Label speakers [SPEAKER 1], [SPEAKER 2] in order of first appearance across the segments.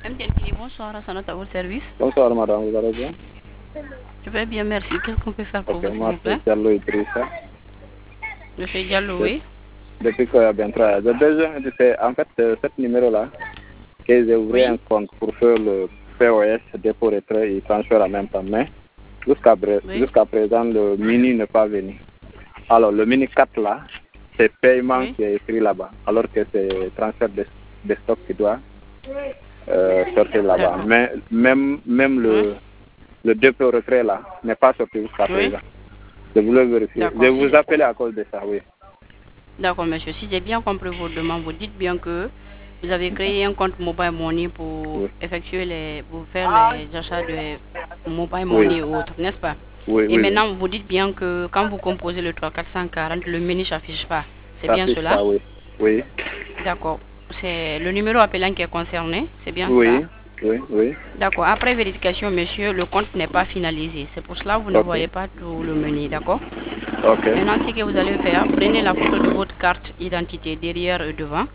[SPEAKER 1] MTN, bonsoir, à votre service.
[SPEAKER 2] Bonsoir madame, vous allez bien?
[SPEAKER 1] Je vais bien, merci. Qu'est-ce qu'on peut faire pour vous, s'il
[SPEAKER 2] moi
[SPEAKER 1] vous plaît?
[SPEAKER 2] c'est Diallo Idrissa.
[SPEAKER 1] Monsieur Diallo, oui.
[SPEAKER 2] Depuis que bien travaillé. J'ai besoin de en fait cet numéro-là, que j'ai ouvert un compte pour faire le POS, dépôt retrait et transfert en même temps. Mais jusqu'à présent, le mini n'est pas venu. Alors le mini 4 là, c'est paiement qui est écrit là-bas, alors que c'est transfert de stock qui doit sortir là-bas. Mais même le dépôt retrait là n'est pas sorti jusqu'à présent. Je voulais vérifier. Je vous appelle à cause de ça, oui.
[SPEAKER 1] D'accord, monsieur. Si j'ai bien compris vos demandes, vous dites bien que vous avez créé un compte Mobile Money pour effectuer pour faire les achats de Mobile Money ou autres, n'est-ce pas?
[SPEAKER 2] Oui,
[SPEAKER 1] et maintenant, vous dites bien que quand vous composez le 3440, le menu ne s'affiche pas. C'est bien cela?
[SPEAKER 2] Oui. Oui.
[SPEAKER 1] D'accord. C'est le numéro appelant qui est concerné, c'est bien
[SPEAKER 2] cela?
[SPEAKER 1] Oui. D'accord. Après vérification, monsieur, le compte n'est pas finalisé. C'est pour cela que vous ne voyez pas tout le menu, d'accord? Maintenant, ce que vous allez faire, prenez la photo de votre carte d'identité derrière et devant.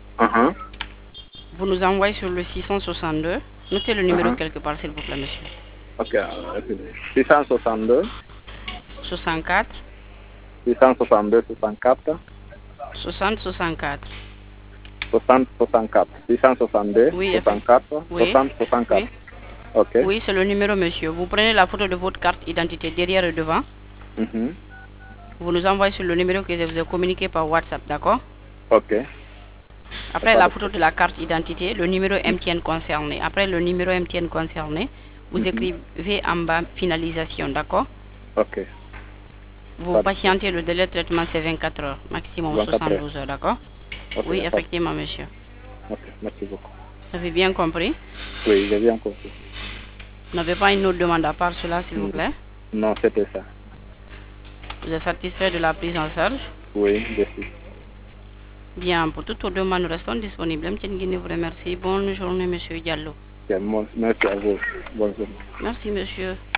[SPEAKER 1] Vous nous envoyez sur le 662. Notez le numéro quelque part, s'il vous plaît, monsieur.
[SPEAKER 2] Ok, 662.
[SPEAKER 1] 64.
[SPEAKER 2] 662, 64.
[SPEAKER 1] 60, 64.
[SPEAKER 2] 60, 64. 662, 64, 60, 64. Ok.
[SPEAKER 1] Oui, c'est le numéro, monsieur. Vous prenez la photo de votre carte d'identité derrière et devant. Vous nous envoyez sur le numéro que je vous ai communiqué par WhatsApp, d'accord?
[SPEAKER 2] Ok.
[SPEAKER 1] Après la photo de la carte d'identité, le numéro MTN concerné. Après le numéro MTN concerné, vous écrivez en bas finalisation, d'accord?
[SPEAKER 2] Ok.
[SPEAKER 1] Vous patientez, le délai de traitement c'est 24 heures, maximum 72 heures, d'accord? Oui, effectivement, monsieur.
[SPEAKER 2] Ok, merci beaucoup.
[SPEAKER 1] Vous avez bien compris?
[SPEAKER 2] Oui, j'ai bien compris.
[SPEAKER 1] Vous n'avez pas une autre demande à part cela, s'il vous plaît?
[SPEAKER 2] Non, c'était ça.
[SPEAKER 1] Vous êtes satisfait de la prise en charge?
[SPEAKER 2] Oui, je suis.
[SPEAKER 1] Bien, pour toutes vos demandes, nous restons disponibles. Je vous remercie. Bonne journée, monsieur Diallo.
[SPEAKER 2] Merci à vous. Bonne journée.
[SPEAKER 1] Merci, monsieur.